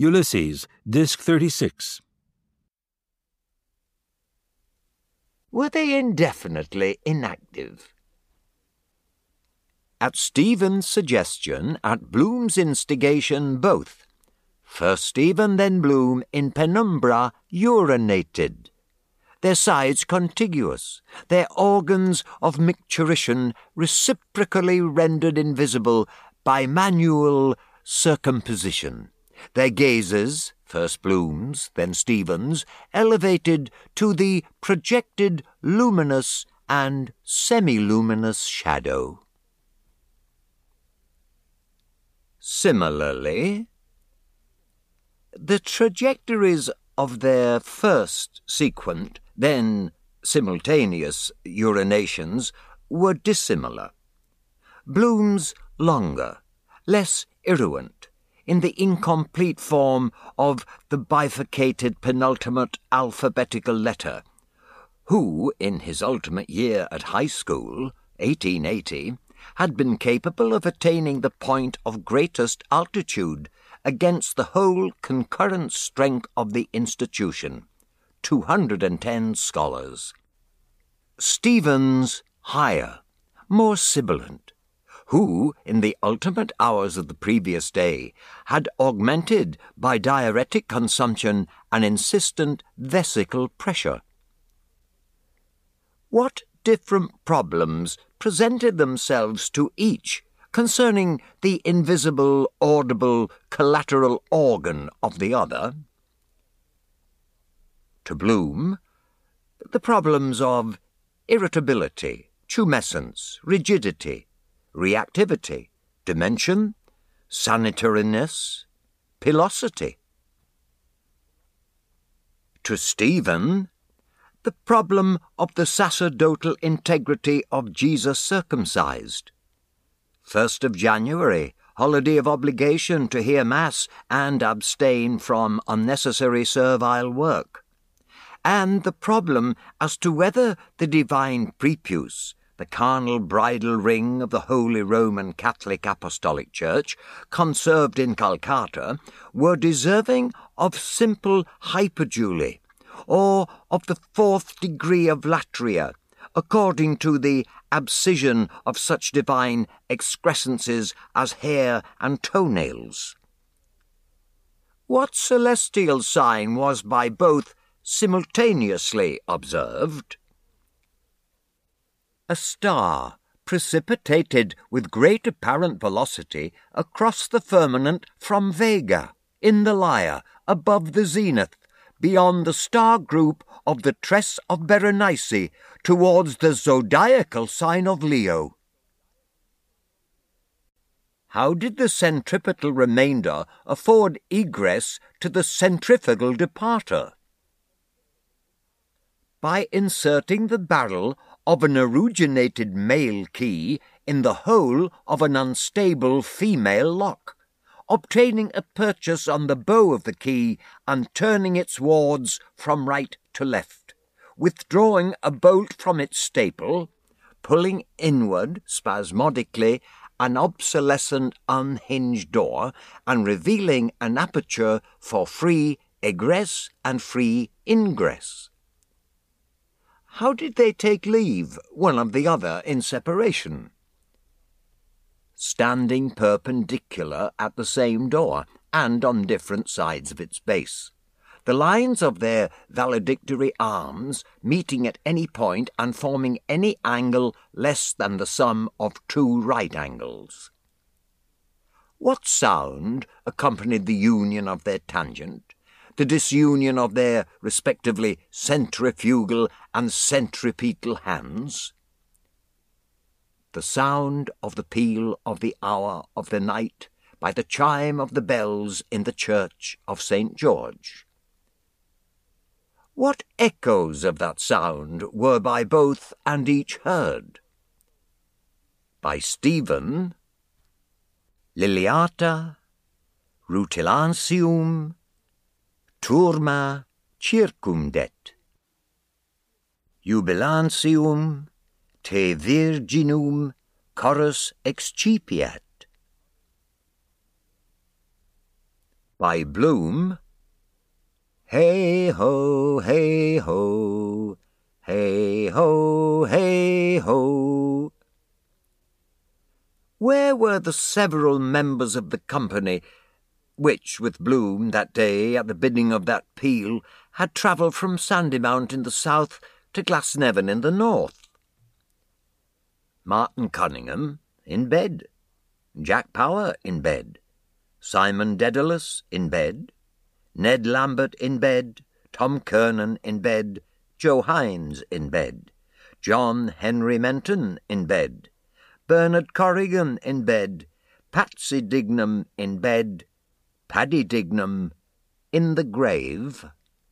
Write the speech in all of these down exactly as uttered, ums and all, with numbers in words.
Ulysses, Disc thirty-six. Were they indefinitely inactive? At Stephen's suggestion, at Bloom's instigation, both, first Stephen, then Bloom, in penumbra urinated, their sides contiguous, their organs of micturition reciprocally rendered invisible by manual circumposition, their gazes, first Bloom's, then Stephen's, elevated to the projected luminous and semi-luminous shadow. Similarly, the trajectories of their first sequent, then simultaneous urinations were dissimilar. Bloom's longer, less irruent, in the incomplete form of the bifurcated penultimate alphabetical letter, who, in his ultimate year at high school, eighteen eighty, had been capable of attaining the point of greatest altitude against the whole concurrent strength of the institution, two hundred and ten scholars. Stephen's higher, more sibilant, who, in the ultimate hours of the previous day, had augmented by diuretic consumption an insistent vesical pressure. What different problems presented themselves to each concerning the invisible, audible, collateral organ of the other? To Bloom, the problems of irritability, tumescence, rigidity, reactivity, dimension, sanitariness, pilosity. To Stephen, the problem of the sacerdotal integrity of Jesus circumcised. First of January, holiday of obligation to hear Mass and abstain from unnecessary servile work. And the problem as to whether the divine prepuce, the carnal bridal ring of the Holy Roman Catholic Apostolic Church, conserved in Calcutta, were deserving of simple hyperduly, or of the fourth degree of latria, according to the abscission of such divine excrescences as hair and toenails. What celestial sign was by both simultaneously observed? A star precipitated with great apparent velocity across the firmament from Vega, in the Lyre, above the zenith, beyond the star group of the Tress of Berenice, towards the zodiacal sign of Leo. How did the centripetal remainder afford egress to the centrifugal departer? By inserting the barrel of an originated male key in the hole of an unstable female lock, obtaining a purchase on the bow of the key and turning its wards from right to left, withdrawing a bolt from its staple, pulling inward spasmodically an obsolescent unhinged door, and revealing an aperture for free egress and free ingress. How did they take leave one of the other in separation? Standing perpendicular at the same door, and on different sides of its base, the lines of their valedictory arms meeting at any point and forming any angle less than the sum of two right angles. What sound accompanied the union of their tangent, the disunion of their respectively centrifugal and centripetal hands? The sound of the peal of the hour of the night by the chime of the bells in the church of Saint George. What echoes of that sound were by both and each heard? By Stephen, Liliata, rutilantium, turma circumdet, jubilantium, te virginum chorus excipiat. By Bloom. Hey ho, hey ho, hey ho, hey ho. Where were the several members of the company which, with Bloom that day at the bidding of that peal, had travelled from Sandymount in the south to Glasnevin in the north? Martin Cunningham in bed, Jack Power in bed, Simon Dedalus in bed, Ned Lambert in bed, Tom Kernan in bed, Joe Hines in bed, John Henry Menton in bed, Bernard Corrigan in bed, Patsy Dignam in bed, Paddy Dignam in the grave.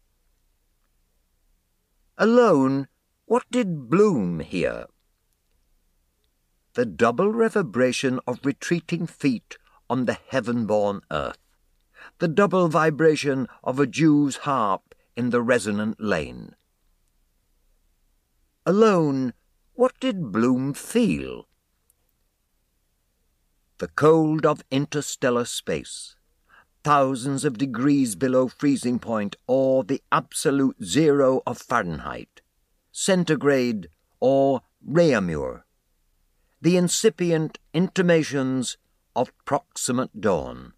Alone, what did Bloom hear? The double reverberation of retreating feet on the heaven-born earth, the double vibration of a Jew's harp in the resonant lane. Alone, what did Bloom feel? The cold of interstellar space, thousands of degrees below freezing point or the absolute zero of Fahrenheit, centigrade or Réaumur, the incipient intimations of proximate dawn.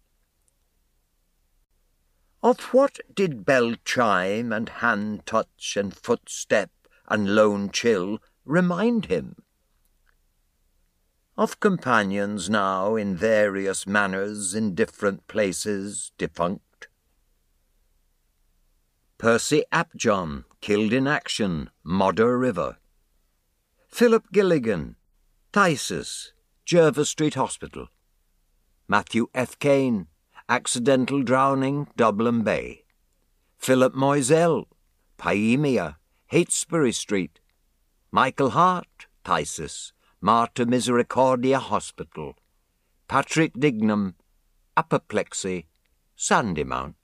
Of what did bell chime and hand touch and footstep and lone chill remind him? Of companions now in various manners in different places defunct. Percy Apjohn, killed in action, Modder River. Philip Gilligan, Thysis, Jervis Street Hospital. Matthew F. Kane, accidental drowning, Dublin Bay. Philip Moiselle, Paemia, Heytesbury Street. Michael Hart, Thysis, Mater Misericordia Hospital. Patrick Dignam, apoplexy, Sandymount.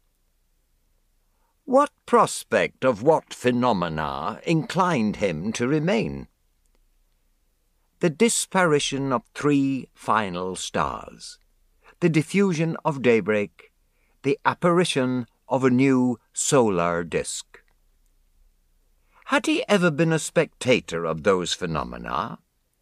What prospect of what phenomena inclined him to remain? The disparition of three final stars, the diffusion of daybreak, the apparition of a new solar disk. Had he ever been a spectator of those phenomena?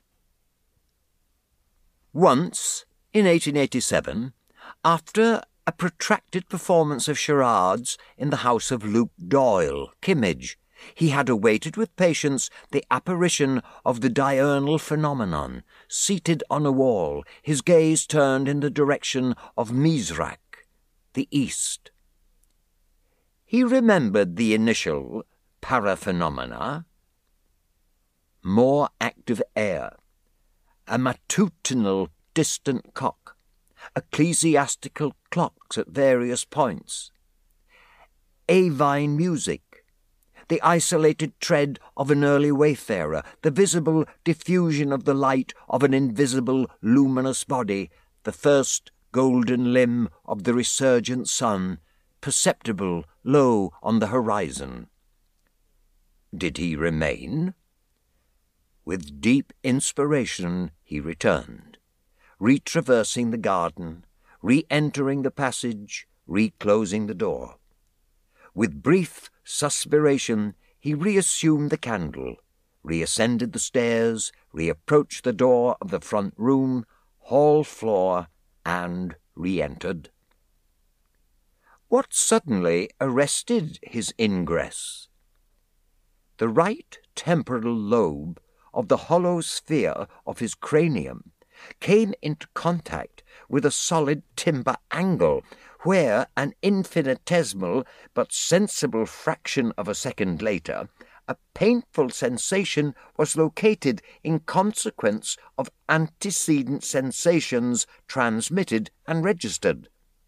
Once, in eighteen eighty-seven, after a protracted performance of charades in the house of Luke Doyle, Kimmage, he had awaited with patience the apparition of the diurnal phenomenon, seated on a wall, his gaze turned in the direction of Mizrak, the east. He remembered the initial paraphenomena: more active air, a matutinal distant cock, ecclesiastical clocks at various points, avine music, the isolated tread of an early wayfarer, the visible diffusion of the light of an invisible luminous body, the first golden limb of the resurgent sun, perceptible low on the horizon. Did he remain? With deep inspiration he returned, retraversing the garden, re-entering the passage, reclosing the door. With brief suspiration he reassumed the candle, reascended the stairs, reapproached the door of the front room, hall floor, and re-entered. What suddenly arrested his ingress? The right temporal lobe of the hollow sphere of his cranium came into contact with a solid timber angle, where an infinitesimal but sensible fraction of a second later, a painful sensation was located in consequence of antecedent sensations transmitted and registered.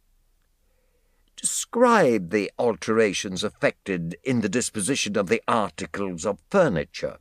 Describe the alterations effected in the disposition of the articles of furniture.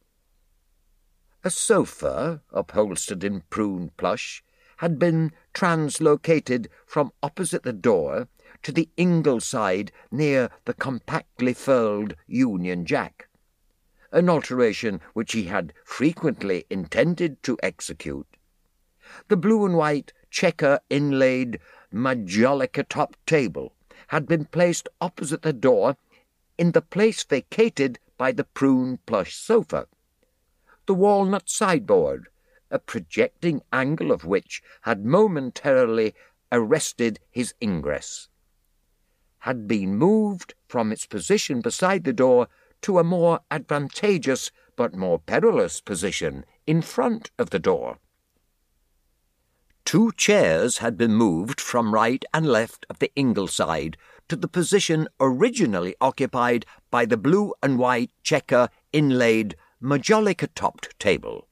A sofa, upholstered in prune plush, had been translocated from opposite the door to the ingleside near the compactly furled Union Jack, an alteration which he had frequently intended to execute. The blue and white checker inlaid majolica-topped table had been placed opposite the door in the place vacated by the prune plush sofa. The walnut sideboard, a projecting angle of which had momentarily arrested his ingress, had been moved from its position beside the door to a more advantageous but more perilous position in front of the door. Two chairs had been moved from right and left of the ingleside to the position originally occupied by the blue and white checker inlaid majolica-topped table.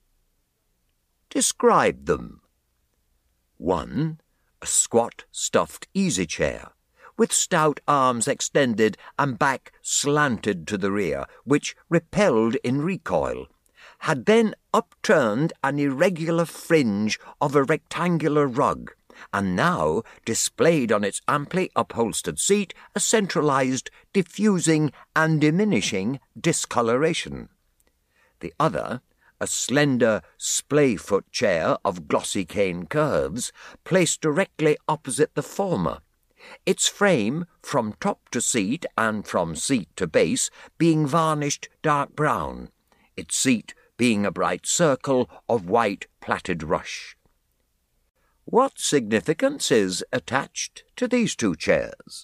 Describe them. One, a squat stuffed easy-chair, with stout arms extended and back slanted to the rear, which repelled in recoil, had then upturned an irregular fringe of a rectangular rug, and now displayed on its amply upholstered seat a centralized, diffusing and diminishing discoloration. The other, a slender splay-foot chair of glossy cane curves, placed directly opposite the former, its frame from top to seat and from seat to base being varnished dark brown, its seat being a bright circle of white plaited rush. What significance is attached to these two chairs?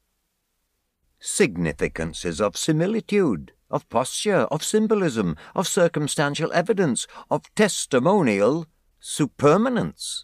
Significances of similitude, of posture, of symbolism, of circumstantial evidence, of testimonial supermanence.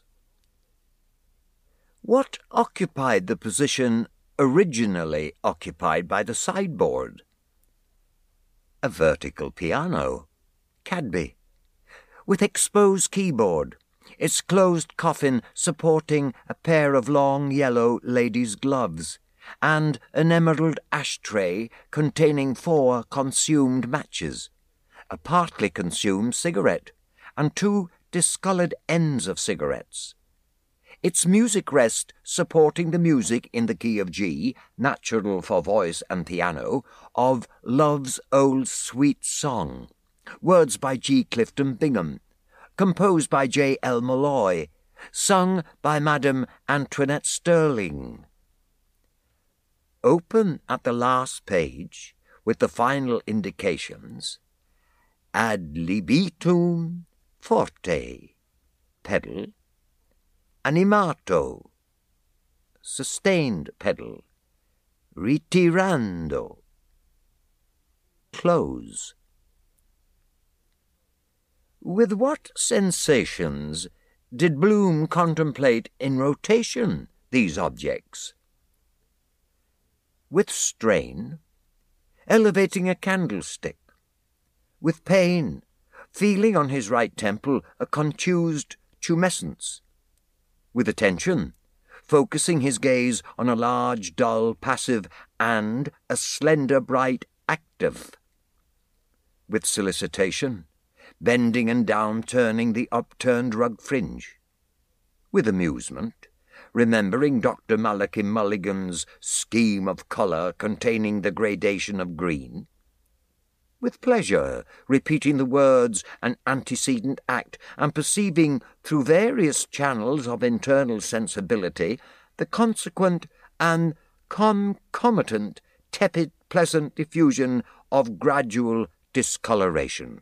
What occupied the position originally occupied by the sideboard? A vertical piano, Cadby, with exposed keyboard, its closed coffin supporting a pair of long yellow ladies' gloves, and an emerald ashtray containing four consumed matches, a partly consumed cigarette, and two discoloured ends of cigarettes. Its music rest supporting the music in the key of G, natural for voice and piano, of Love's Old Sweet Song, words by G. Clifton Bingham, composed by J. L. Malloy, sung by Madame Antoinette Sterling. Open at the last page, with the final indications, ad libitum forte, pedal, animato, sustained pedal, ritirando, close. With what sensations did Bloom contemplate in rotation these objects? With strain, elevating a candlestick, with pain, feeling on his right temple a contused tumescence, with attention, focusing his gaze on a large, dull, passive, and a slender, bright, active, with solicitation, bending and down-turning the upturned rug fringe, with amusement, remembering Doctor Malachi Mulligan's scheme of colour containing the gradation of green, with pleasure, repeating the words and antecedent act, and perceiving through various channels of internal sensibility the consequent and concomitant tepid, pleasant diffusion of gradual discoloration.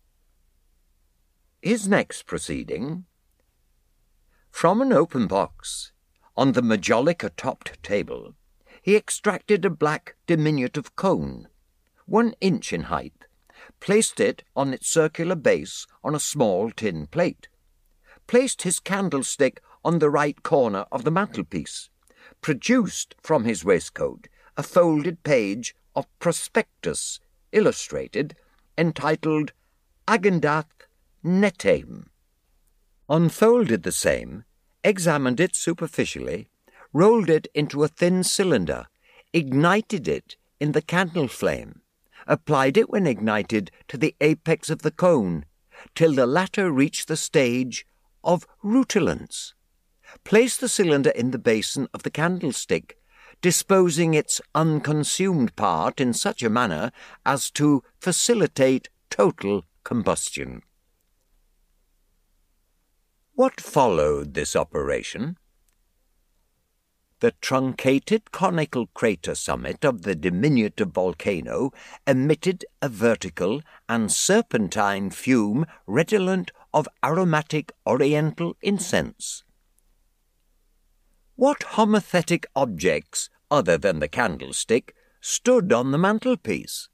His next proceeding, from an open box on the majolica-topped table, he extracted a black diminutive cone, one inch in height, placed it on its circular base on a small tin plate, placed his candlestick on the right corner of the mantelpiece, produced from his waistcoat a folded page of prospectus illustrated, entitled Agendath Netem, unfolded the same, examined it superficially, rolled it into a thin cylinder, ignited it in the candle flame, applied it when ignited to the apex of the cone, till the latter reached the stage of rutilance, placed the cylinder in the basin of the candlestick, disposing its unconsumed part in such a manner as to facilitate total combustion. What followed this operation? The truncated conical crater summit of the diminutive volcano emitted a vertical and serpentine fume redolent of aromatic oriental incense. What homothetic objects, other than the candlestick, stood on the mantelpiece?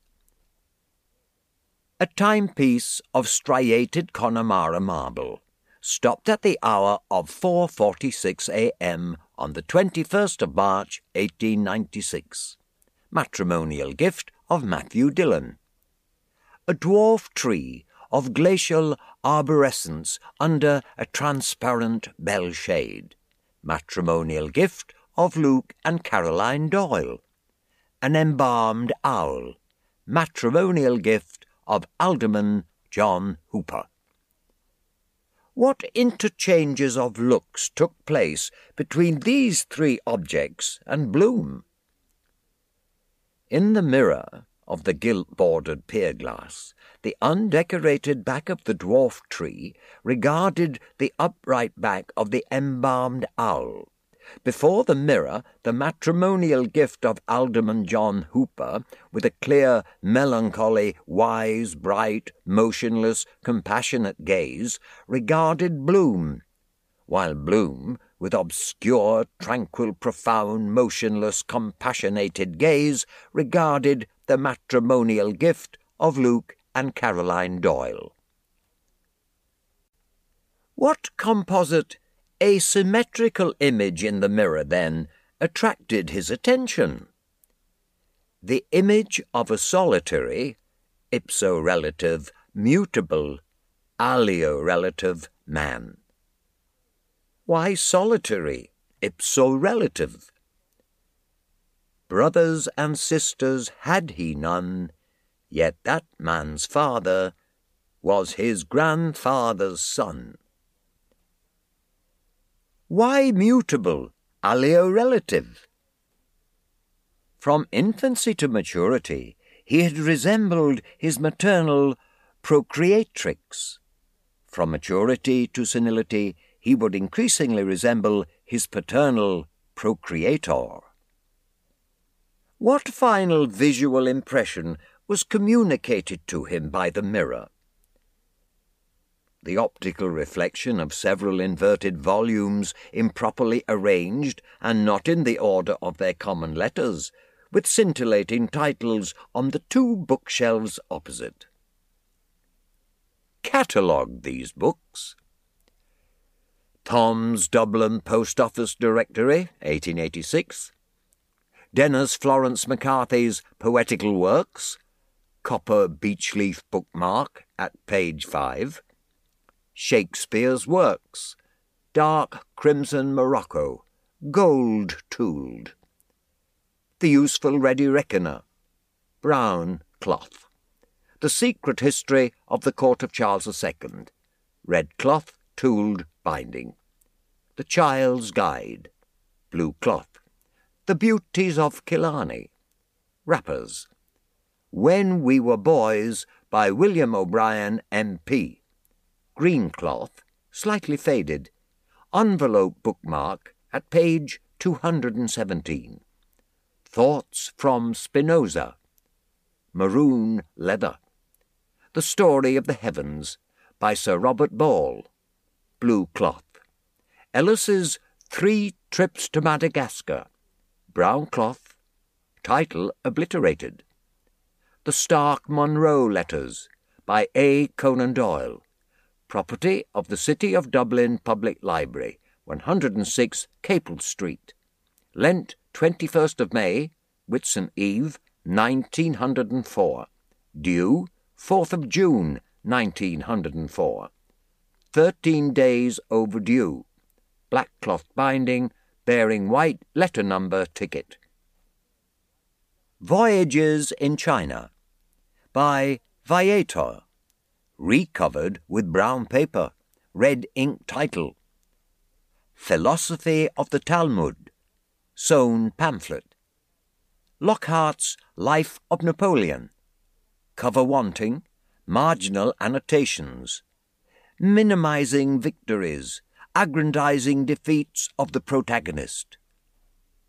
A timepiece of striated Connemara marble, stopped at the hour of four forty-six a m on the twenty-first of March, eighteen ninety-six. Matrimonial gift of Matthew Dillon. A dwarf tree of glacial arborescence under a transparent bell shade. Matrimonial gift of Luke and Caroline Doyle. An embalmed owl. Matrimonial gift of Alderman John Hooper. What interchanges of looks took place between these three objects and Bloom? In the mirror of the gilt-bordered pier glass, the undecorated back of the dwarf tree regarded the upright back of the embalmed owl. Before the mirror, the matrimonial gift of Alderman John Hooper, with a clear, melancholy, wise, bright, motionless, compassionate gaze, regarded Bloom, while Bloom, with obscure, tranquil, profound, motionless, compassionated gaze, regarded the matrimonial gift of Luke and Caroline Doyle. What composite, asymmetrical image in the mirror, then, attracted his attention? The image of a solitary, ipso-relative, mutable, alio-relative man. Why solitary, ipso-relative? Brothers and sisters had he none, yet that man's father was his grandfather's son. Why mutable, alio-relative? From infancy to maturity, he had resembled his maternal procreatrix. From maturity to senility, he would increasingly resemble his paternal procreator. What final visual impression was communicated to him by the mirror? The optical reflection of several inverted volumes improperly arranged and not in the order of their common letters, with scintillating titles on the two bookshelves opposite. Catalogue these books. Thom's Dublin Post Office Directory, eighteen eighty-six. Dennis Florence McCarthy's Poetical Works, copper beechleaf bookmark at page five. Shakespeare's Works, dark crimson morocco, gold-tooled. The Useful Ready Reckoner, brown cloth. The Secret History of the Court of Charles the Second, red cloth, tooled binding. The Child's Guide, blue cloth. The Beauties of Killarney, wrappers. When We Were Boys by William O'Brien, M P, green cloth, slightly faded, envelope bookmark at page two hundred seventeen. Thoughts from Spinoza, maroon leather. The Story of the Heavens by Sir Robert Ball, blue cloth. Ellis's Three Trips to Madagascar, brown cloth, title obliterated. The Stark Munro Letters by A. Conan Doyle, property of the City of Dublin Public Library, one hundred six Capel Street. Lent twenty-first of May, Whitsun Eve, nineteen hundred four. Due fourth of June, nineteen hundred four. Thirteen days overdue. Black cloth binding, bearing white letter number ticket. Voyages in China by Viator, recovered with brown paper, red ink title. Philosophy of the Talmud, sewn pamphlet. Lockhart's Life of Napoleon, cover wanting, marginal annotations. Minimizing victories, aggrandizing defeats of the protagonist.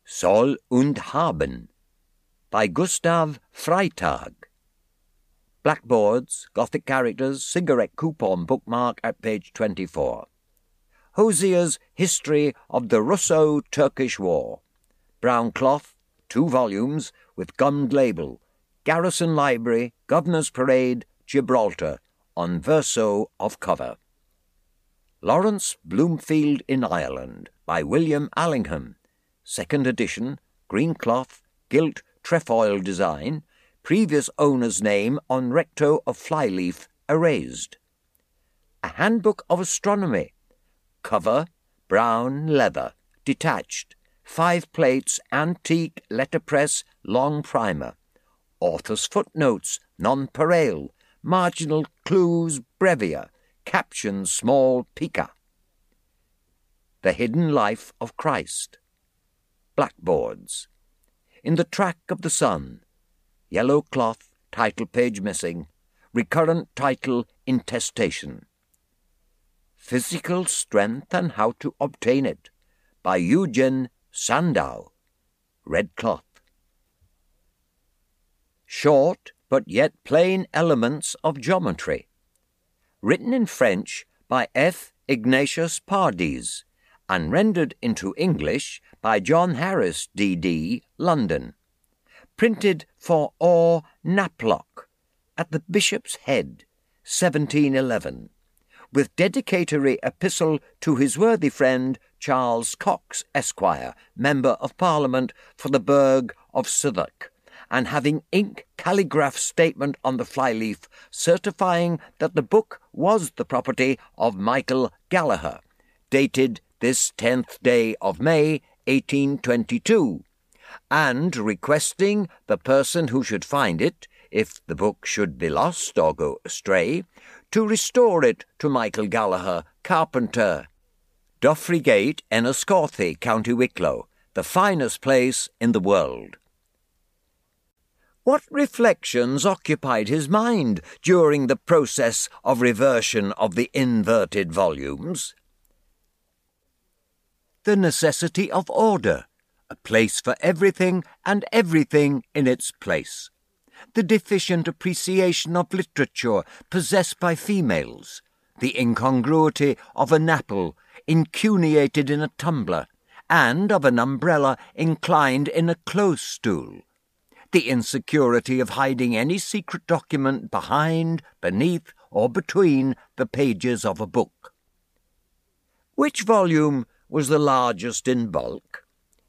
Soll und Haben, by Gustav Freitag. Blackboards, Gothic characters, cigarette coupon bookmark at page twenty-four. Hosier's History of the Russo-Turkish War. Brown cloth, two volumes, with gummed label. Garrison Library, Governor's Parade, Gibraltar, on verso of cover. Lawrence Bloomfield in Ireland, by William Allingham. Second edition, green cloth, gilt trefoil design, previous owner's name on recto of flyleaf erased. A Handbook of Astronomy. Cover, brown leather, detached. Five plates, antique letterpress, long primer. Author's footnotes, nonpareil. Marginal clues, brevia. Captions, small pica. The Hidden Life of Christ. Blackboards. In the Track of the Sun. Yellow cloth, title page missing. Recurrent title, Intestation. Physical Strength and How to Obtain It, by Eugen Sandow. Red cloth. Short but yet plain elements of geometry. Written in French by F. Ignatius Pardis, and rendered into English by John Harris, D D, London. Printed for Orr Knaplock, at the Bishop's Head, seventeen eleven, with dedicatory epistle to his worthy friend Charles Cox, Esquire, Member of Parliament for the Burgh of Southwark, and having ink calligraph statement on the flyleaf certifying that the book was the property of Michael Gallagher, dated this tenth day of May, eighteen twenty-two, and requesting the person who should find it, if the book should be lost or go astray, to restore it to Michael Gallagher, carpenter, Doffrygate, Enniscorthy, County Wicklow, the finest place in the world. What reflections occupied his mind during the process of reversion of the inverted volumes? The necessity of order, a place for everything and everything in its place. The deficient appreciation of literature possessed by females. The incongruity of an apple incuneated in a tumbler, and of an umbrella inclined in a close stool. The insecurity of hiding any secret document behind, beneath, or between the pages of a book. Which volume was the largest in bulk?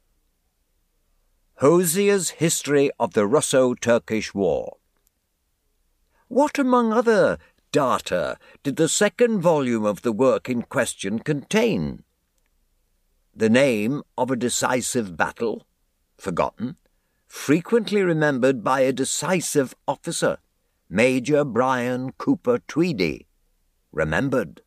Hosier's History of the Russo-Turkish War. What, among other data, did the second volume of the work in question contain? The name of a decisive battle, forgotten, frequently remembered by a decisive officer, Major Brian Cooper Tweedy, remembered.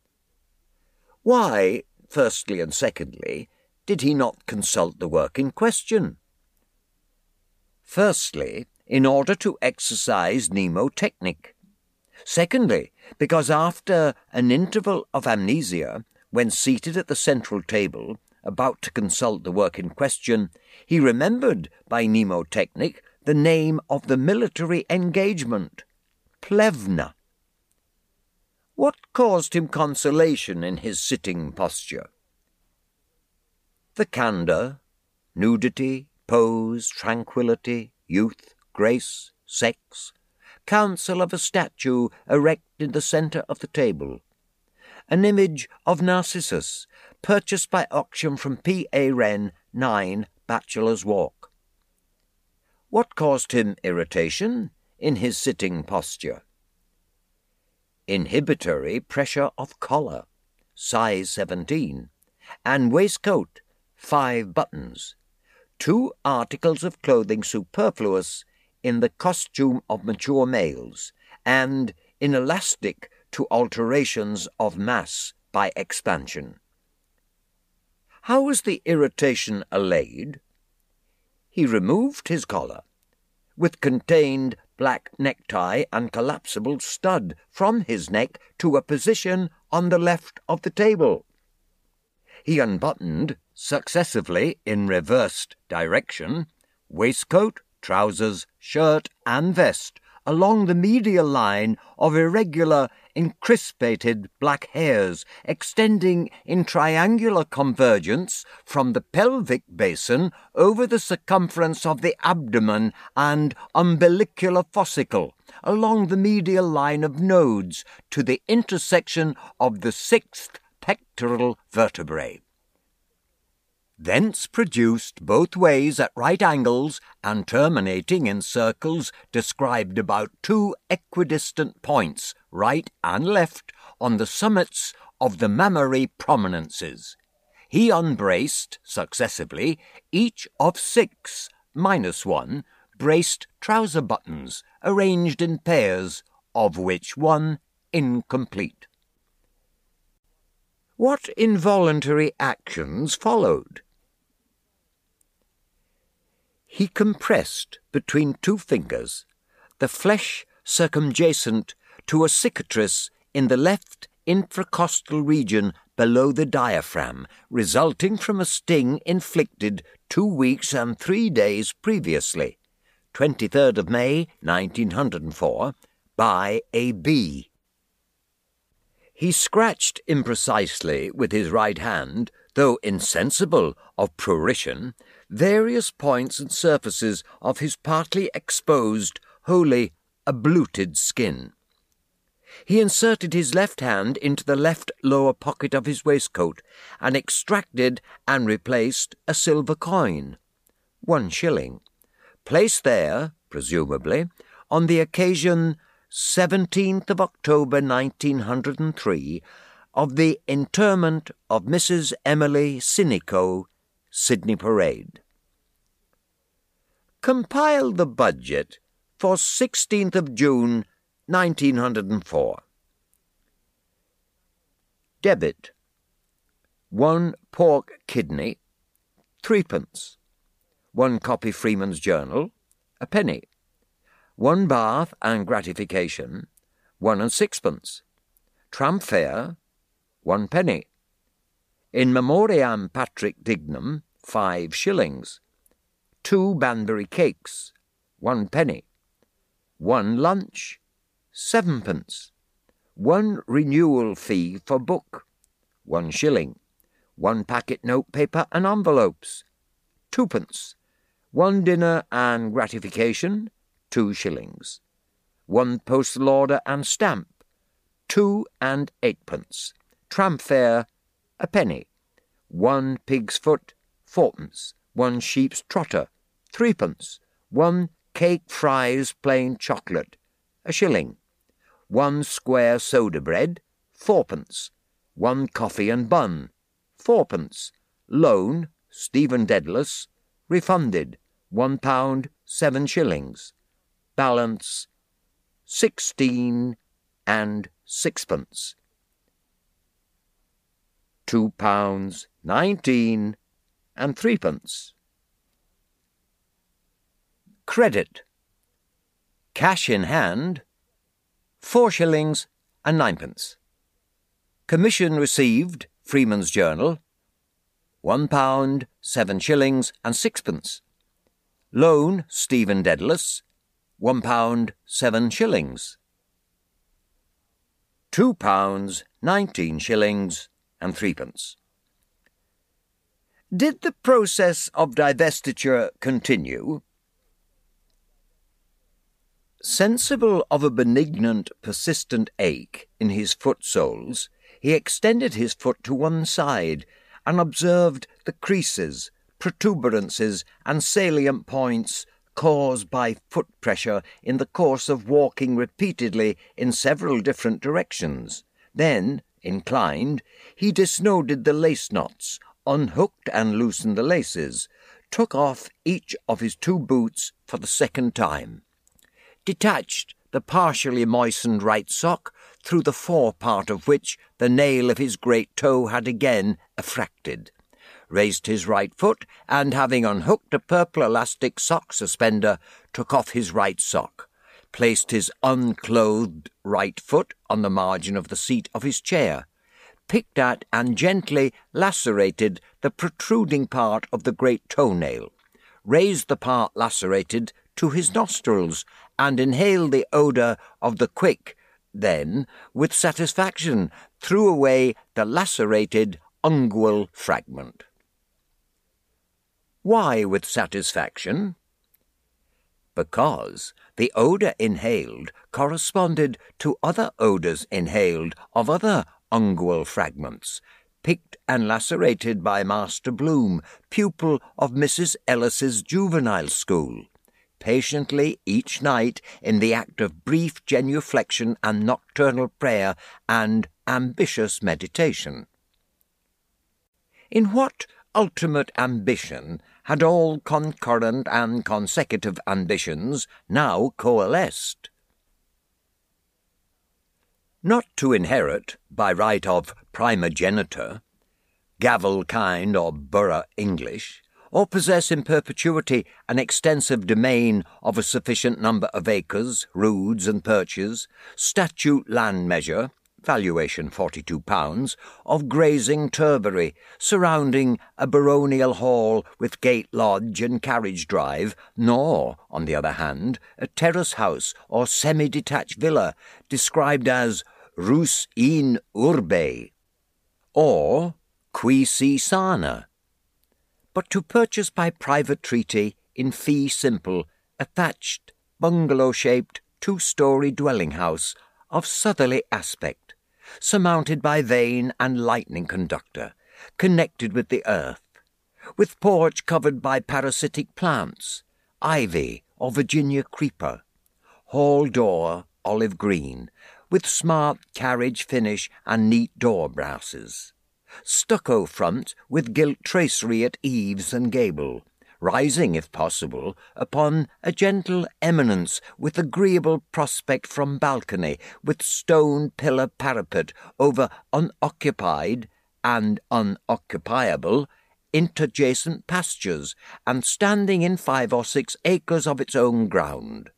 Why, firstly and secondly, did he not consult the work in question? Firstly, in order to exercise mnemotechnic. Secondly, because after an interval of amnesia, when seated at the central table, about to consult the work in question, he remembered by mnemotechnic the name of the military engagement, Plevna. What caused him consolation in his sitting posture? The candour, nudity, pose, tranquillity, youth, grace, sex, counsel of a statue erect in the centre of the table, an image of Narcissus, purchased by auction from P. A. Wren, nine, Bachelor's Walk. What caused him irritation in his sitting posture? Inhibitory pressure of collar, size seventeen, and waistcoat, five buttons, two articles of clothing superfluous in the costume of mature males, and inelastic to alterations of mass by expansion. How was the irritation allayed? He removed his collar, with contained black necktie and collapsible stud, from his neck to a position on the left of the table. He unbuttoned, successively in reversed direction, waistcoat, trousers, shirt, and vest, along the medial line of irregular, encrispated black hairs extending in triangular convergence from the pelvic basin over the circumference of the abdomen and umbilicular fossicle, along the medial line of nodes to the intersection of the sixth pectoral vertebrae. Thence produced both ways at right angles and terminating in circles described about two equidistant points, right and left, on the summits of the mammary prominences. He unbraced, successively, each of six, minus one, braced trouser buttons, arranged in pairs, of which one incomplete. What involuntary actions followed? He compressed between two fingers the flesh circumjacent to a cicatrice in the left infracostal region below the diaphragm, resulting from a sting inflicted two weeks and three days previously, twenty-third of May, nineteen oh four, by a bee. He scratched imprecisely with his right hand, though insensible of prurition, various points and surfaces of his partly exposed, wholly abluted skin. He inserted his left hand into the left lower pocket of his waistcoat and extracted and replaced a silver coin, one shilling, placed there, presumably, on the occasion seventeenth of October nineteen oh three of the interment of Missus Emily Sinico, Sydney Parade. Compile the budget for sixteenth of June nineteen oh four. Debit: one pork kidney, threepence. One copy Freeman's Journal, a penny. One bath and gratification, one and sixpence. Tram fare, one penny. In memoriam Patrick Dignam, five shillings. Two Banbury cakes, one penny. One lunch, sevenpence. One renewal fee for book, one shilling. One packet notepaper and envelopes, twopence. One dinner and gratification, two shillings. One postal order and stamp, two and eightpence. Tram fare, a penny. One pig's foot, fourpence. One sheep's trotter, threepence. One cake fries plain chocolate, a shilling. One square soda bread, fourpence. One coffee and bun, fourpence. Loan, Stephen Dedalus, refunded, one pound seven shillings. Balance, sixteen and sixpence. Two pounds nineteen and threepence. Credit: cash in hand, four shillings and ninepence. Commission received, Freeman's Journal, one pound seven shillings and sixpence. Loan, Stephen Dedalus, one pound seven shillings. Two pounds nineteen shillings and threepence. Did the process of divestiture continue? Sensible of a benignant, persistent ache in his foot soles, he extended his foot to one side and observed the creases, protuberances, and salient points caused by foot pressure in the course of walking repeatedly in several different directions. Then, inclined, he disnoded the lace knots, unhooked and loosened the laces, took off each of his two boots for the second time, detached the partially moistened right sock, through the fore part of which the nail of his great toe had again effracted, raised his right foot, and having unhooked a purple elastic sock suspender, took off his right sock, placed his unclothed right foot on the margin of the seat of his chair, picked at and gently lacerated the protruding part of the great toenail, raised the part lacerated to his nostrils, and inhaled the odour of the quick, then, with satisfaction, threw away the lacerated ungual fragment. Why with satisfaction? Because the odour inhaled corresponded to other odours inhaled of other ungual fragments, picked and lacerated by Master Bloom, pupil of Missus Ellis's juvenile school, patiently each night in the act of brief genuflection and nocturnal prayer and ambitious meditation. In what ultimate ambition had all concurrent and consecutive ambitions now coalesced? Not to inherit, by right of primogeniture, gavel kind or borough English, or possess in perpetuity an extensive domain of a sufficient number of acres, roods and perches, statute land measure, valuation forty-two pounds, of grazing turbery, surrounding a baronial hall with gate lodge and carriage drive, nor, on the other hand, a terrace house or semi-detached villa, described as rus in urbe, or qui si sana, but to purchase by private treaty, in fee simple, a thatched, bungalow-shaped, two-storey dwelling-house of southerly aspect, surmounted by vane and lightning conductor, connected with the earth, with porch covered by parasitic plants, ivy or Virginia creeper, hall door olive green, with smart carriage finish and neat door brasses, stucco front with gilt tracery at eaves and gable, rising, if possible, upon a gentle eminence with agreeable prospect from balcony, with stone pillar parapet over unoccupied and unoccupiable interjacent pastures, and standing in five or six acres of its own ground,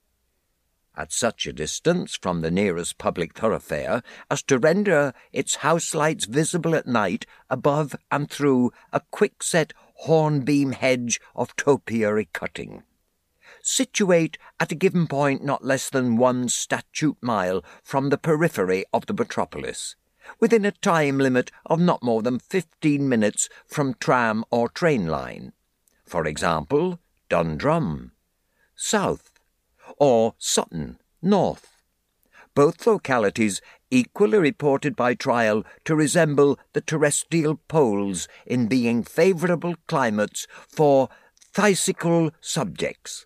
at such a distance from the nearest public thoroughfare as to render its house lights visible at night above and through a quick-set hornbeam hedge of topiary cutting, situate at a given point not less than one statute mile from the periphery of the metropolis, within a time limit of not more than fifteen minutes from tram or train line, for example, Dundrum, south, or Sutton, north, both localities equally reported by trial to resemble the terrestrial poles in being favourable climates for physical subjects.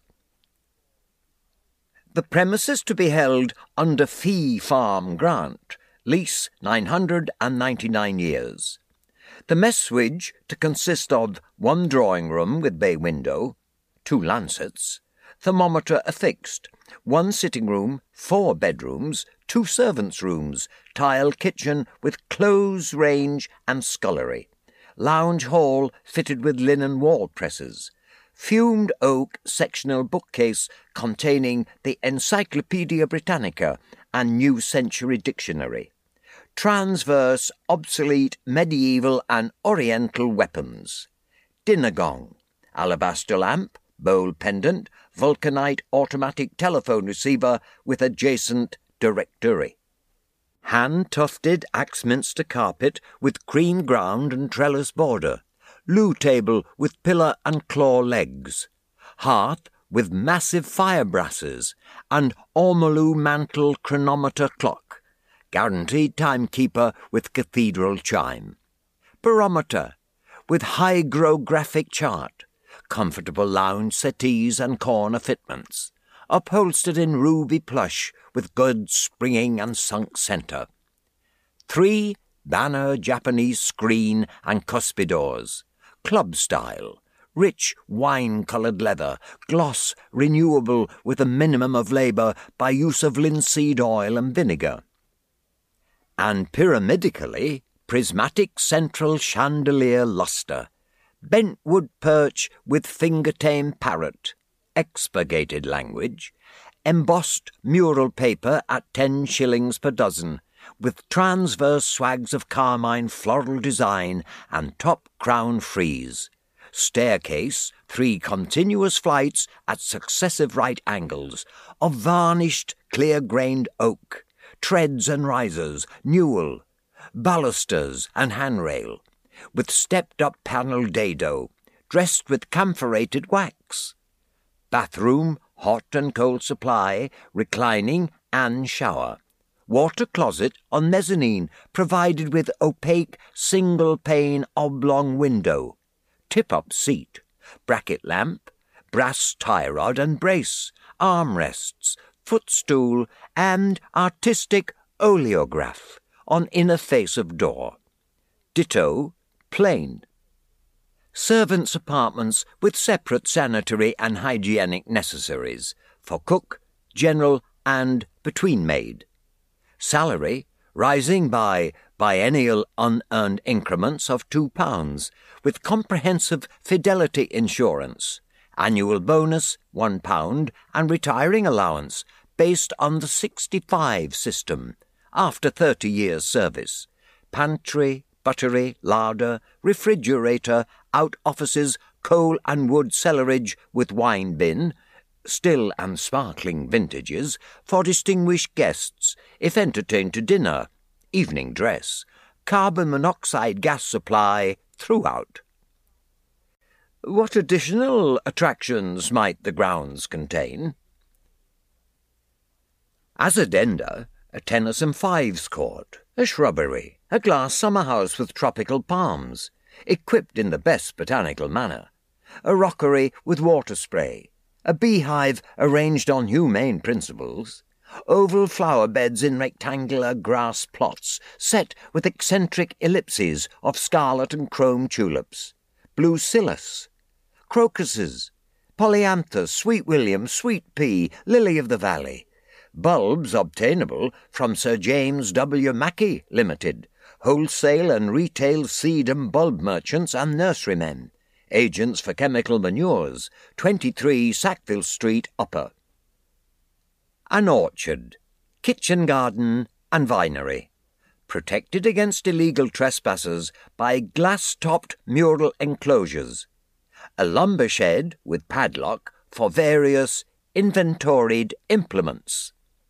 The premises to be held under fee farm grant, lease nine hundred ninety-nine years. The messuage to consist of one drawing-room with bay window, two lancets, thermometer affixed, one sitting-room, four bedrooms, two servants' rooms, tiled kitchen with clothes range and scullery, lounge hall fitted with linen wall presses, fumed oak sectional bookcase containing the Encyclopaedia Britannica and New Century Dictionary, transverse obsolete medieval and oriental weapons, dinner gong, alabaster lamp, bowl pendant, vulcanite automatic telephone receiver with adjacent directory, hand-tufted Axminster carpet with cream ground and trellis border, loo table with pillar and claw legs, hearth with massive fire brasses, and ormolu mantel chronometer clock, guaranteed timekeeper with cathedral chime, barometer with hygrographic chart, comfortable lounge settees and corner fitments, upholstered in ruby plush with good springing and sunk centre. Three banner Japanese screen and cuspidors, club style, rich wine-coloured leather, gloss renewable with a minimum of labour by use of linseed oil and vinegar. And pyramidically, prismatic central chandelier lustre, bentwood perch with finger-tame parrot, expurgated language, embossed mural paper at ten shillings per dozen, with transverse swags of carmine floral design and top crown frieze. Staircase, three continuous flights at successive right angles, of varnished clear-grained oak, treads and risers, newel, balusters and handrail, with stepped-up panel dado, dressed with camphorated wax. Bathroom, hot and cold supply, reclining and shower. Water closet on mezzanine, provided with opaque single-pane oblong window. Tip-up seat, bracket lamp, brass tie rod and brace, armrests, footstool, and artistic oleograph on inner face of door. Ditto, plain. Servants' apartments with separate sanitary and hygienic necessaries for cook, general, and between maid. Salary rising by biennial unearned increments of two pounds, with comprehensive fidelity insurance, annual bonus one pound, and retiring allowance based on the sixty-five system after thirty years' service. Pantry, buttery, larder, refrigerator, out offices, coal and wood cellarage with wine bin, still and sparkling vintages, for distinguished guests, if entertained to dinner, evening dress, carbon monoxide gas supply throughout. What additional attractions might the grounds contain? As addenda, a tennis and fives court, a shrubbery, a glass summer house with tropical palms, equipped in the best botanical manner, a rockery with water spray, a beehive arranged on humane principles, oval flower beds in rectangular grass plots set with eccentric ellipses of scarlet and chrome tulips, blue scillas, crocuses, polyanthus, sweet william, sweet pea, lily of the valley, bulbs obtainable from Sir James W. Mackey Limited, wholesale and retail seed and bulb merchants and nurserymen, agents for chemical manures, twenty-three Sackville Street, Upper. An orchard, kitchen garden and vinery, protected against illegal trespassers by glass-topped mural enclosures, a lumber shed with padlock for various inventoried implements,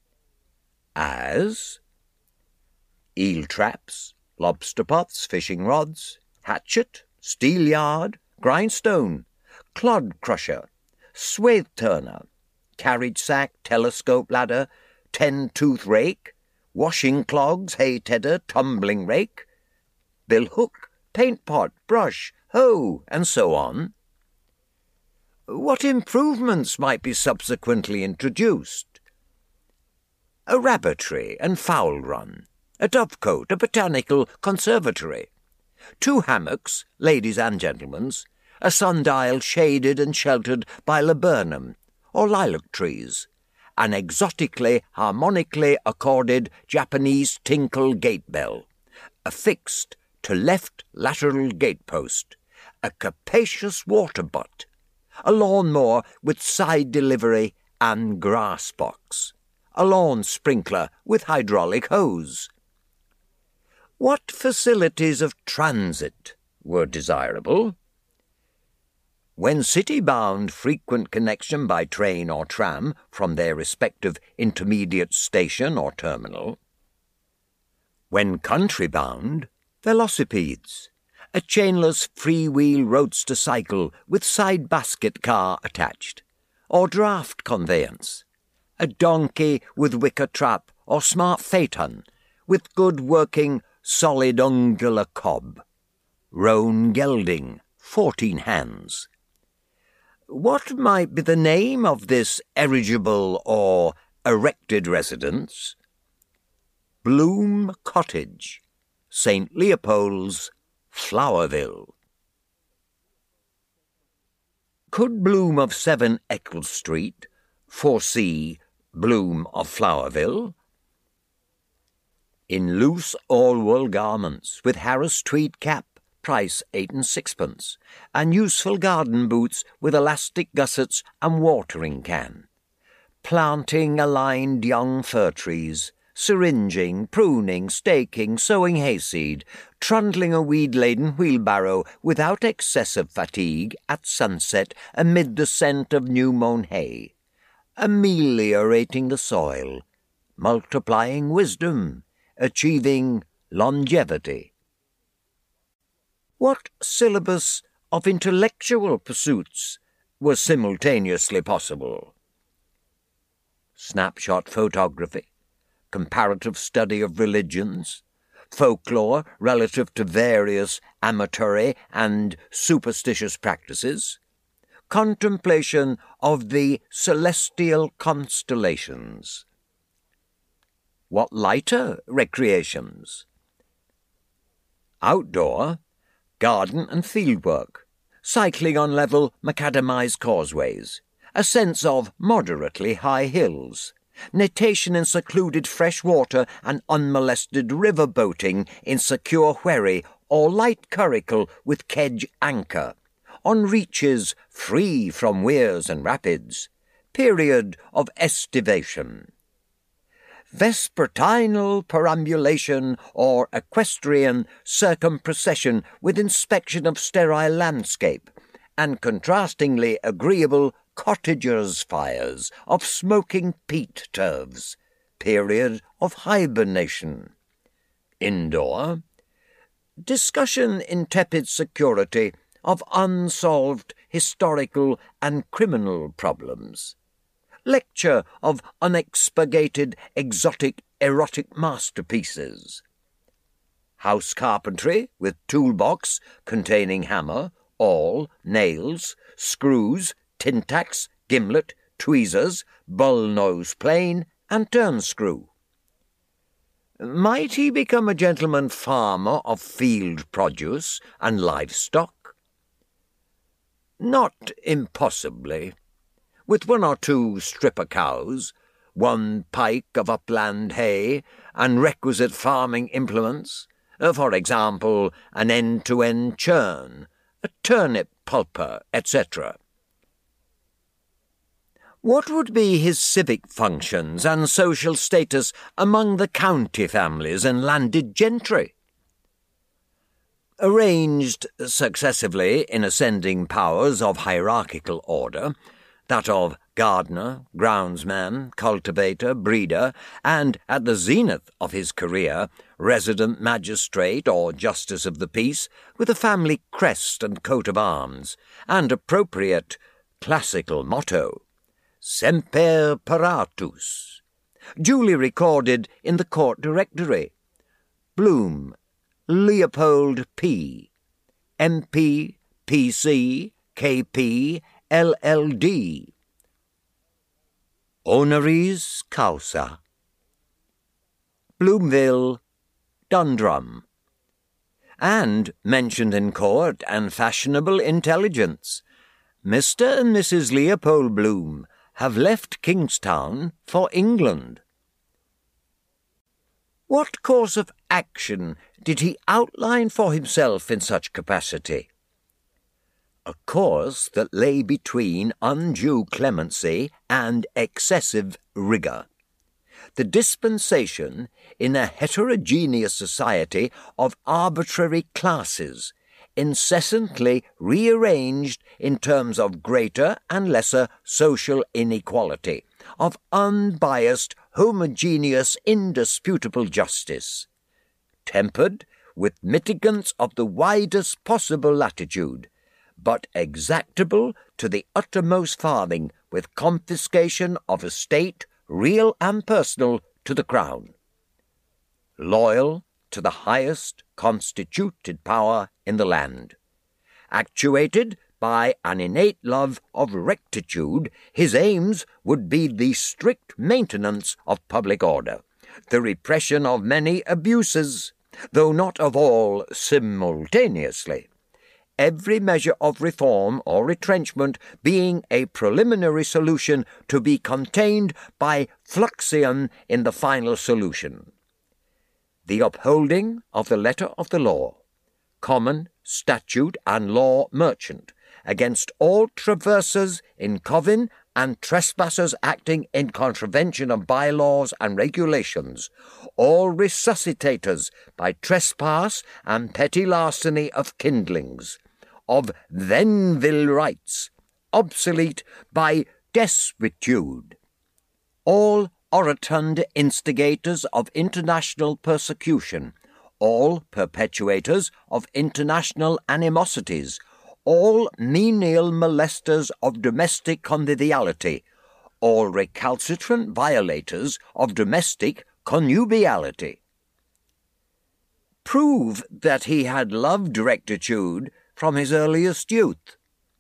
as eel traps, lobster pots, fishing rods, hatchet, steel yard, grindstone, clod crusher, swathe turner, carriage sack, telescope ladder, ten-tooth rake, washing clogs, hay tedder, tumbling rake, bill hook, paint pot, brush, hoe, and so on. What improvements might be subsequently introduced? A rabbitry and fowl run, a dovecote, a botanical conservatory, two hammocks, ladies' and gentlemen's, a sundial shaded and sheltered by laburnum or lilac trees, an exotically, harmonically accorded Japanese tinkle gate bell, a fixed to left lateral gatepost, a capacious water butt, a lawn-mower with side delivery and grass box, a lawn sprinkler with hydraulic hose. What facilities of transit were desirable? When city-bound, frequent connection by train or tram from their respective intermediate station or terminal. When country-bound, velocipedes, a chainless free-wheel roadster cycle with side basket car attached, or draft conveyance, a donkey with wicker trap or smart phaeton with good working solid ungular cob, roan gelding, fourteen hands. What might be the name of this erigible or erected residence? Bloom Cottage, Saint Leopold's, Flowerville. Could Bloom of seven Eccles Street foresee Bloom of Flowerville? In loose all-wool garments, with Harris tweed cap, price eight and sixpence, and useful garden boots with elastic gussets and watering can. Planting aligned young fir trees, syringing, pruning, staking, sowing hayseed, trundling a weed-laden wheelbarrow without excessive fatigue at sunset amid the scent of new-mown hay, ameliorating the soil, multiplying wisdom, achieving longevity. What syllabus of intellectual pursuits was simultaneously possible? Snapshot photography, comparative study of religions, folklore relative to various amatory and superstitious practices, contemplation of the celestial constellations. What lighter recreations? Outdoor, garden and fieldwork, cycling on level macadamized causeways, a sense of moderately high hills, natation in secluded fresh water and unmolested river boating in secure wherry or light curricle with kedge anchor, on reaches free from weirs and rapids, period of estivation. Vespertinal perambulation or equestrian circumprocession with inspection of sterile landscape, and contrastingly agreeable cottagers' fires of smoking peat turves, period of hibernation. Indoor, discussion in tepid security of unsolved historical and criminal problems, lecture of unexpurgated exotic erotic masterpieces, house carpentry with toolbox containing hammer, awl, nails, screws, tin-tacks, gimlet, tweezers, bull-nose plane, and turn-screw. Might he become a gentleman farmer of field produce and livestock? Not impossibly. With one or two stripper cows, one pike of upland hay, and requisite farming implements, uh, for example, an end-to-end churn, a turnip pulper, et cetera. What would be his civic functions and social status among the county families and landed gentry? Arranged successively in ascending powers of hierarchical order, that of gardener, groundsman, cultivator, breeder, and, at the zenith of his career, resident magistrate or justice of the peace, with a family crest and coat of arms, and appropriate classical motto, Semper Paratus, duly recorded in the court directory. Bloom, Leopold P., M P, P C, K P, L L D. Honoris causa. Bloomville, Dundrum. And mentioned in court and fashionable intelligence, Mister and Missus Leopold Bloom have left Kingstown for England. What course of action did he outline for himself in such capacity? A course that lay between undue clemency and excessive rigour. The dispensation in a heterogeneous society of arbitrary classes, incessantly rearranged in terms of greater and lesser social inequality, of unbiased, homogeneous, indisputable justice, tempered with mitigants of the widest possible latitude, but exactable to the uttermost farthing, with confiscation of estate, real and personal, to the Crown. Loyal to the highest constituted power in the land. Actuated by an innate love of rectitude, his aims would be the strict maintenance of public order, the repression of many abuses, though not of all simultaneously, every measure of reform or retrenchment being a preliminary solution to be contained by fluxion in the final solution. The upholding of the letter of the law, common, statute, and law merchant, against all traversers in coven and trespassers acting in contravention of bylaws and regulations, all resuscitators by trespass and petty larceny of kindlings, of Thenville rights, obsolete by desuetude, all orotund instigators of international persecution, all perpetuators of international animosities, all menial molesters of domestic conviviality, all recalcitrant violators of domestic connubiality. Prove that he had loved rectitude from his earliest youth.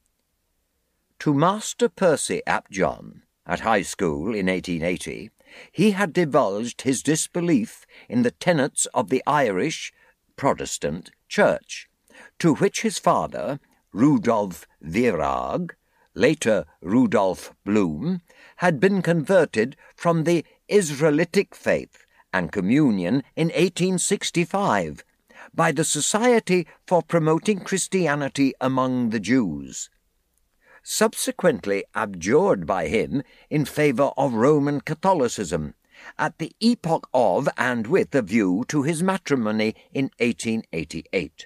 To Master Percy ap John, at high school in eighteen eighty, he had divulged his disbelief in the tenets of the Irish Protestant Church, to which his father, Rudolf Virag, later Rudolf Bloom, had been converted from the Israelitic faith and communion in eighteen sixty-five by the Society for Promoting Christianity Among the Jews, subsequently abjured by him in favour of Roman Catholicism, at the epoch of and with a view to his matrimony in eighteen eighty-eight.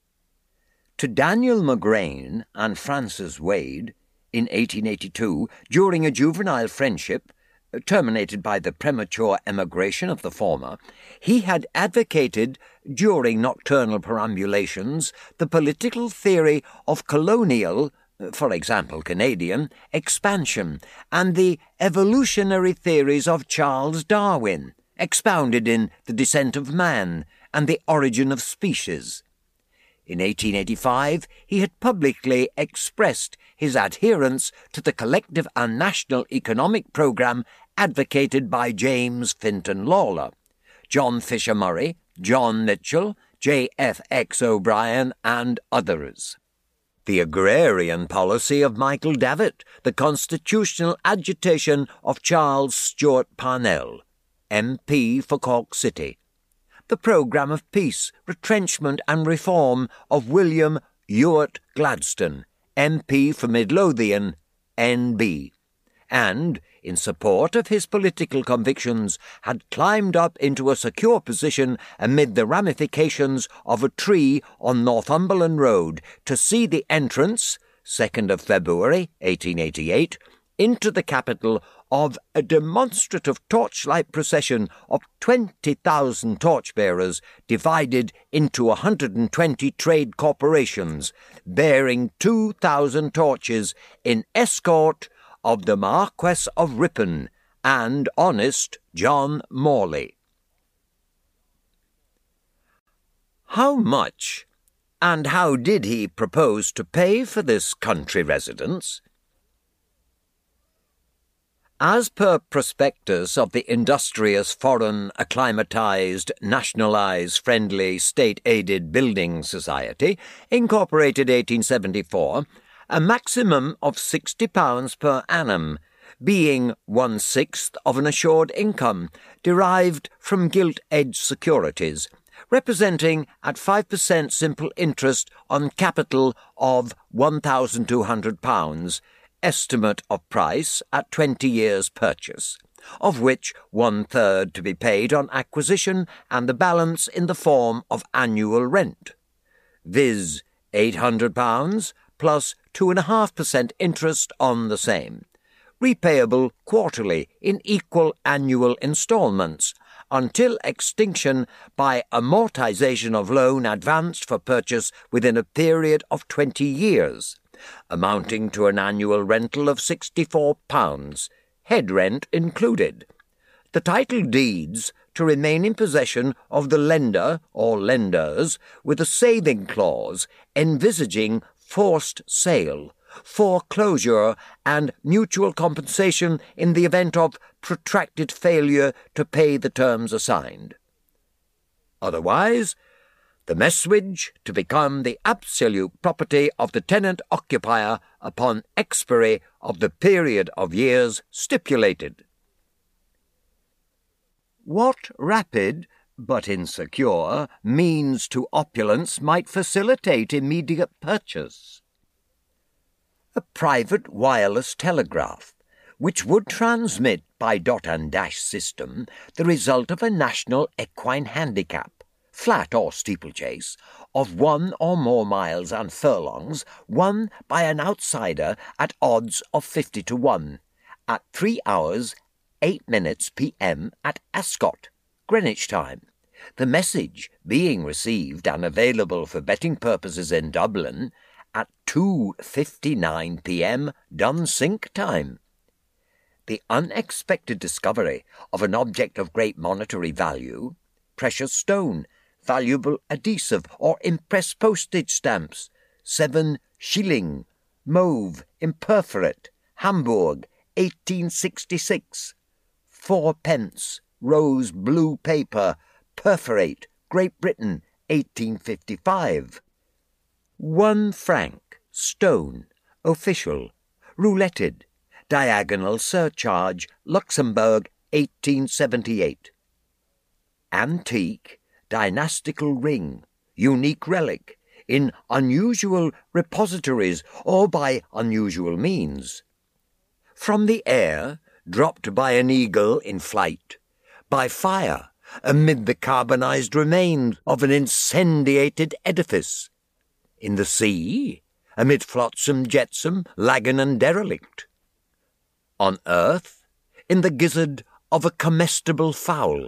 To Daniel Magrain and Francis Wade, in eighteen eighty-two, during a juvenile friendship, terminated by the premature emigration of the former, he had advocated, during nocturnal perambulations, the political theory of colonial, for example Canadian, expansion, and the evolutionary theories of Charles Darwin, expounded in The Descent of Man and The Origin of Species. In eighteen eighty-five, he had publicly expressed his adherence to the collective and national economic programme advocated by James Finton Lawler, John Fisher Murray, John Mitchell, J F X O'Brien, and others. The agrarian policy of Michael Davitt, the constitutional agitation of Charles Stewart Parnell, M P for Cork City, the programme of peace, retrenchment and reform of William Ewart Gladstone, M P for Midlothian, N B, and, in support of his political convictions, had climbed up into a secure position amid the ramifications of a tree on Northumberland Road to see the entrance, second of February, eighteen eighty-eight, into the capital of a demonstrative torchlight procession of twenty thousand torchbearers divided into one hundred twenty trade corporations, bearing two thousand torches in escort of the Marquess of Ripon and honest John Morley. How much and how did he propose to pay for this country residence? As per prospectus of the industrious, foreign, acclimatized, nationalized, friendly, state-aided Building Society, incorporated eighteen seventy-four, a maximum of sixty pounds per annum, being one-sixth of an assured income derived from gilt-edged securities, representing at five percent simple interest on capital of one thousand two hundred pounds, estimate of price at twenty years' purchase, of which one-third to be paid on acquisition and the balance in the form of annual rent, viz. eight hundred pounds plus two point five percent interest on the same, repayable quarterly in equal annual instalments, until extinction by amortization of loan advanced for purchase within a period of twenty years, amounting to an annual rental of sixty-four pounds, head rent included. The title deeds to remain in possession of the lender or lenders with a saving clause envisaging forced sale, foreclosure, and mutual compensation in the event of protracted failure to pay the terms assigned. Otherwise, the messuage to become the absolute property of the tenant-occupier upon expiry of the period of years stipulated. What rapid, but insecure, means to opulence might facilitate immediate purchase? A private wireless telegraph, which would transmit by dot and dash system the result of a national equine handicap, flat or steeplechase, of one or more miles and furlongs, won by an outsider at odds of fifty to one, at three hours, eight minutes p m at Ascot, Greenwich time, the message being received and available for betting purposes in Dublin at two fifty-nine p m Dunsink time. The unexpected discovery of an object of great monetary value, precious stone, valuable adhesive or impressed postage stamps, seven shilling, mauve, imperforate, Hamburg, eighteen sixty-six, four pence, rose blue paper, perforate, Great Britain, eighteen fifty-five, one franc, stone, official, rouletted, diagonal surcharge, Luxembourg, eighteen seventy-eight. Antique, dynastical ring, unique relic, in unusual repositories or by unusual means. From the air, dropped by an eagle in flight, by fire, amid the carbonized remains of an incendiated edifice, in the sea, amid flotsam, jetsam, lagoon and derelict, on earth, in the gizzard of a comestible fowl,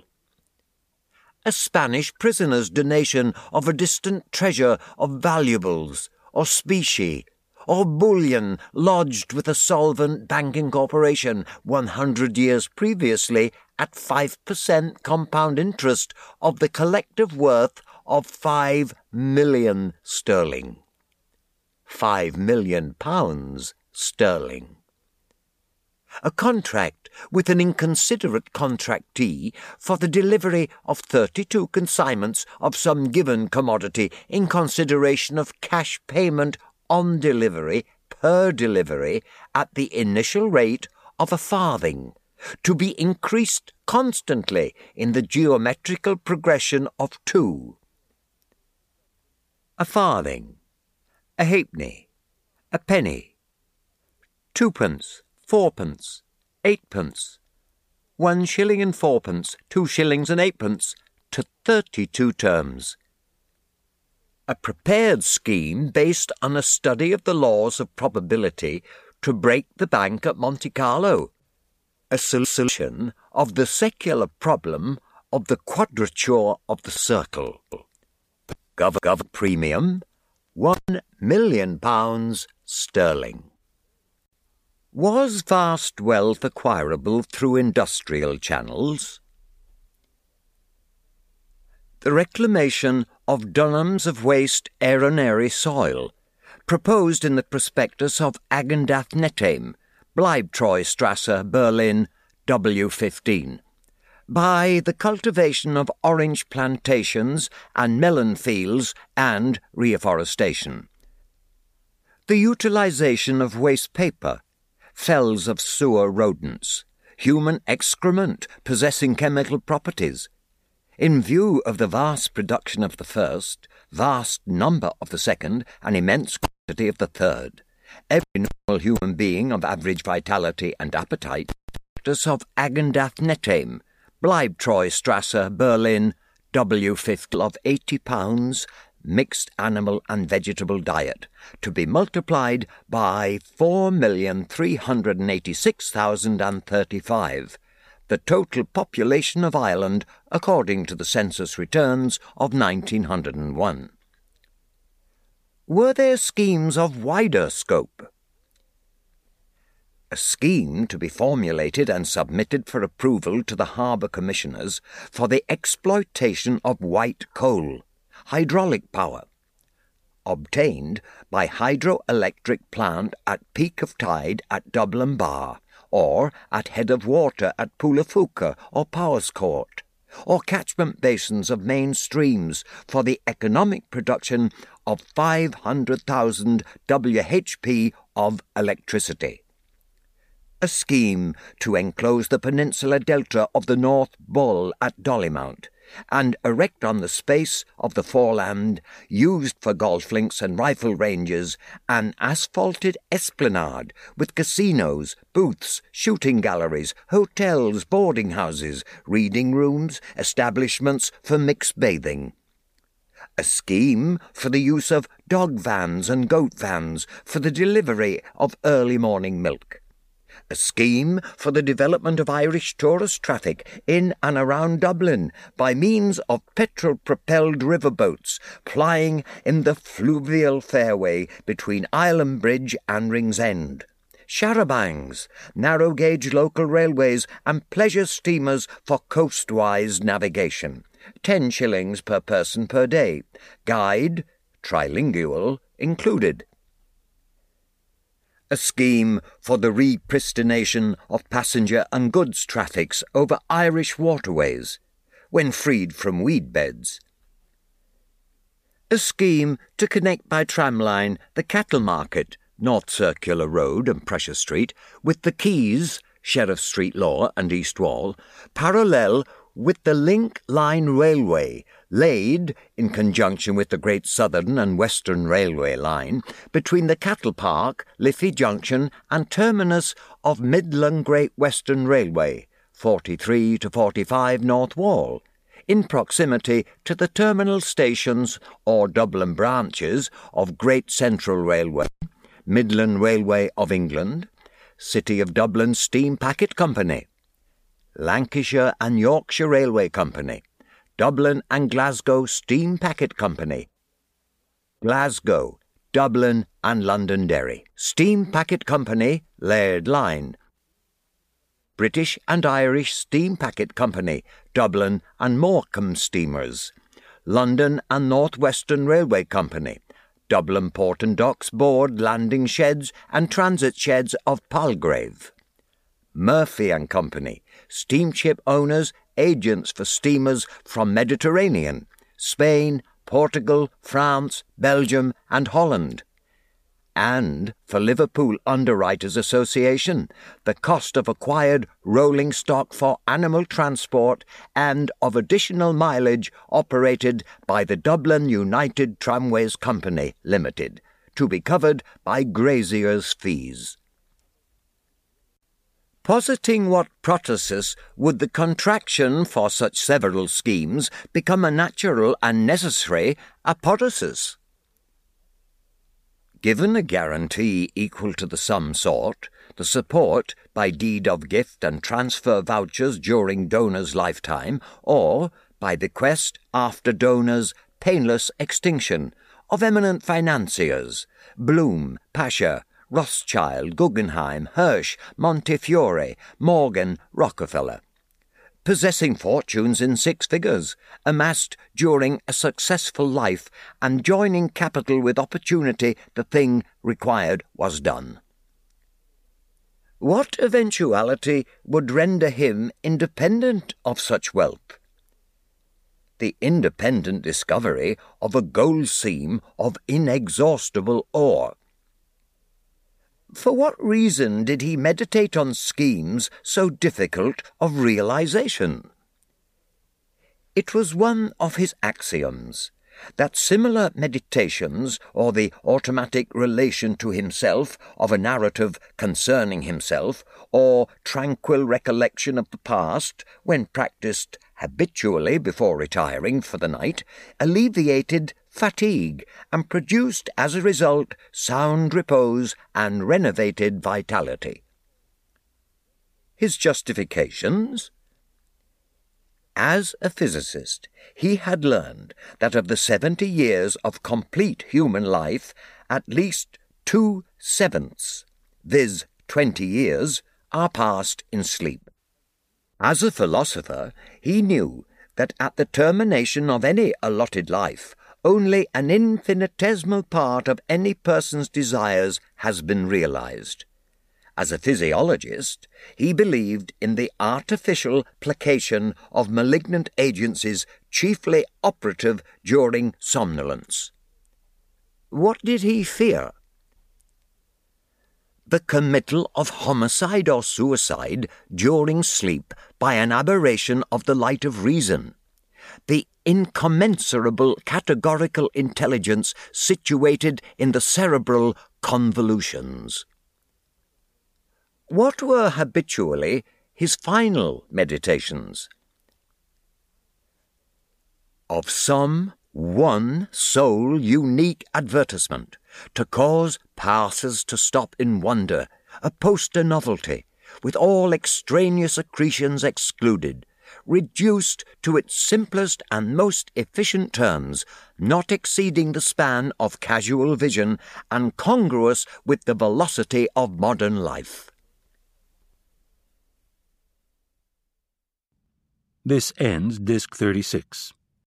a Spanish prisoner's donation of a distant treasure of valuables, or specie, or bullion lodged with a solvent banking corporation one hundred years previously at five percent compound interest of the collective worth of five million sterling. Five million pounds sterling. A contract with an inconsiderate contractee for the delivery of thirty-two consignments of some given commodity in consideration of cash payment on delivery per delivery at the initial rate of a farthing, to be increased constantly in the geometrical progression of two. A farthing, a halfpenny, a penny, twopence, fourpence, eightpence, one shilling and fourpence, two shillings and eightpence, to thirty-two terms. A prepared scheme based on a study of the laws of probability to break the bank at Monte Carlo. A solution of the secular problem of the quadrature of the circle. Gov. Gov. Premium, one million pounds sterling. Was vast wealth acquirable through industrial channels? The reclamation of dunams of waste aeronary soil, proposed in the prospectus of Agendath Netheim, Bleibtreustrasse, Berlin, W fifteen, by the cultivation of orange plantations and melon fields and reforestation. The utilization of waste paper, fells of sewer rodents, human excrement possessing chemical properties. In view of the vast production of the first, vast number of the second, and immense quantity of the third, every normal human being of average vitality and appetite, of Agendath Netheim, Bleibtreustrasse, Berlin, W fifty, of eighty pounds, mixed animal and vegetable diet, to be multiplied by four million three hundred eighty-six thousand thirty-five, the total population of Ireland according to the census returns of nineteen oh one. Were there schemes of wider scope? A scheme to be formulated and submitted for approval to the harbour commissioners for the exploitation of white coal, hydraulic power, obtained by hydroelectric plant at peak of tide at Dublin Bar, or at head of water at Poulaphouca or Powerscourt, or catchment basins of main streams for the economic production of five hundred thousand W H P of electricity. A scheme to enclose the peninsula delta of the North Bull at Dollymount, and erect on the space of the foreland, used for golf links and rifle ranges, an asphalted esplanade with casinos, booths, shooting galleries, hotels, boarding houses, reading rooms, establishments for mixed bathing. A scheme for the use of dog vans and goat vans for the delivery of early morning milk. A scheme for the development of Irish tourist traffic in and around Dublin by means of petrol-propelled riverboats plying in the fluvial fairway between Island Bridge and Ringsend. Charabangs, narrow-gauge local railways and pleasure steamers for coastwise navigation. Ten shillings per person per day. Guide, trilingual, included. A scheme for the repristination of passenger and goods traffics over Irish waterways, when freed from weed beds. A scheme to connect by tramline the Cattle Market, North Circular Road and Prussia Street, with the Quays, Sheriff Street Law and East Wall, parallel with the Link Line Railway, laid, in conjunction with the Great Southern and Western Railway line, between the Cattle Park, Liffey Junction and terminus of Midland Great Western Railway, forty-three to forty-five North Wall, in proximity to the terminal stations or Dublin branches of Great Central Railway, Midland Railway of England, City of Dublin Steam Packet Company, Lancashire and Yorkshire Railway Company, Dublin and Glasgow Steam Packet Company, Glasgow, Dublin and Londonderry Steam Packet Company, Laird Line, British and Irish Steam Packet Company, Dublin and Morecambe Steamers, London and North Western Railway Company, Dublin Port and Docks Board Landing Sheds and Transit Sheds of Palgrave, Murphy and Company, steamship owners, agents for steamers from Mediterranean, Spain, Portugal, France, Belgium and Holland. And for Liverpool Underwriters Association, the cost of acquired rolling stock for animal transport and of additional mileage operated by the Dublin United Tramways Company Limited, to be covered by grazier's fees. Positing what processes would the contraction for such several schemes become a natural and necessary apodosis? Given a guarantee equal to the sum sought, the support by deed of gift and transfer vouchers during donor's lifetime, or by bequest after donor's painless extinction, of eminent financiers, Bloom, Pasha, Rothschild, Guggenheim, Hirsch, Montefiore, Morgan, Rockefeller, possessing fortunes in six figures, amassed during a successful life, and joining capital with opportunity, the thing required was done. What eventuality would render him independent of such wealth? The independent discovery of a gold seam of inexhaustible ore. For what reason did he meditate on schemes so difficult of realization? It was one of his axioms that similar meditations, or the automatic relation to himself of a narrative concerning himself, or tranquil recollection of the past, when practised habitually before retiring for the night, alleviated fatigue and produced as a result sound repose and renovated vitality. His justifications? As a physicist, he had learned that of the seventy years of complete human life, at least two-sevenths, viz. twenty years, are passed in sleep. As a philosopher, he knew that at the termination of any allotted life, only an infinitesimal part of any person's desires has been realized. As a physiologist, he believed in the artificial placation of malignant agencies chiefly operative during somnolence. What did he fear? The committal of homicide or suicide during sleep by an aberration of the light of reason, the incommensurable categorical intelligence situated in the cerebral convolutions. What were habitually his final meditations? Of some one sole unique advertisement, to cause passers to stop in wonder, a poster novelty, with all extraneous accretions excluded, reduced to its simplest and most efficient terms, not exceeding the span of casual vision and congruous with the velocity of modern life. This ends Disc thirty-six.